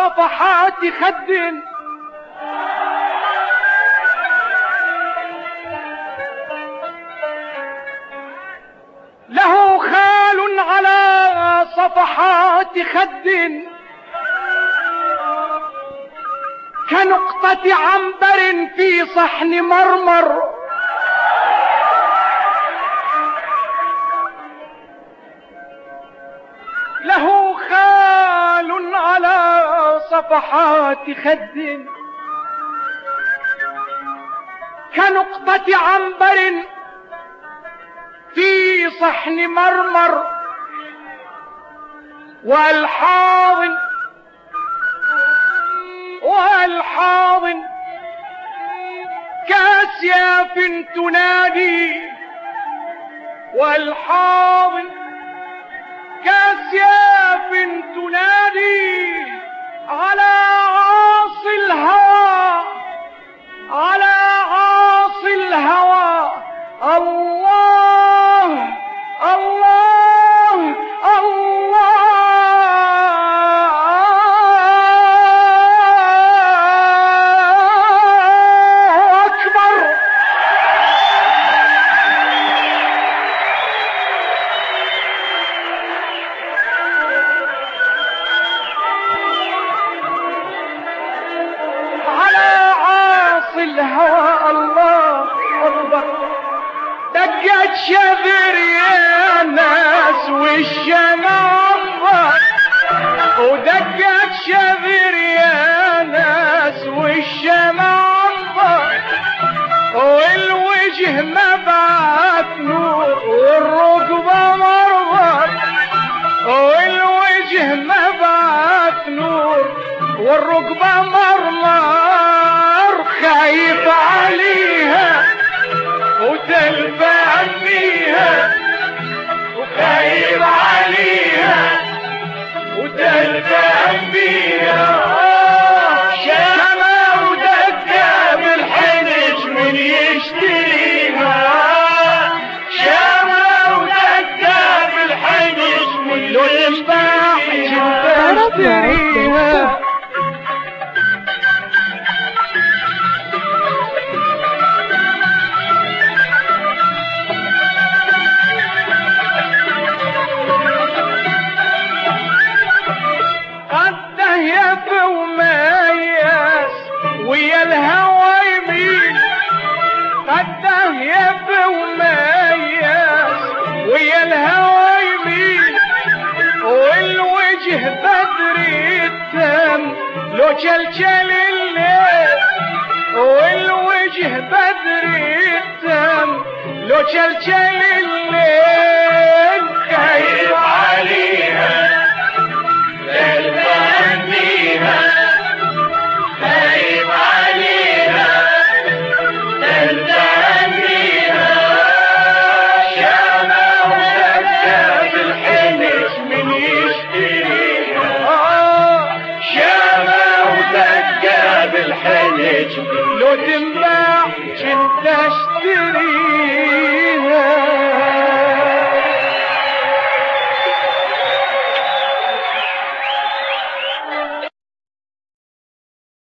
صفحات خد له خال على صفحات خد كنقطة عنبر في صحن مرمر له خال على صفحات خد كنقطة عنبر في صحن مرمر والحاضن كاسياف تنادي والحاضن كاسياف تنادي على عاصي الهوى على عاصي الهوى الله الله الله أكبر. على عاصي الهوى الله أكبر. دقت شذر يا ناس والشمع انظر ودقت شذر يا ناس والشمع انظر والوجه مبعث نور والركبة مرضر والوجه مبعث نور والركبة مرمر خايف عليها وتلفع فيها وخايف عليها وتلفع فيها شمع ودقة بالحنج من يشتريها شمع ودقة بالحنج من يشتريها. ويا الهوى يمين قده يبي ومياس ويا الهوى يمين والوجه بدري التم لو جلجل الليل والوجه بدري التم لو جلجل الليل خايف عليها تلفان بيها خايف عليها تلفان بيها شمع ودقة بالحنج من يشتريها شمع ودقة بالحنج لو تنباع كنت اشتريها.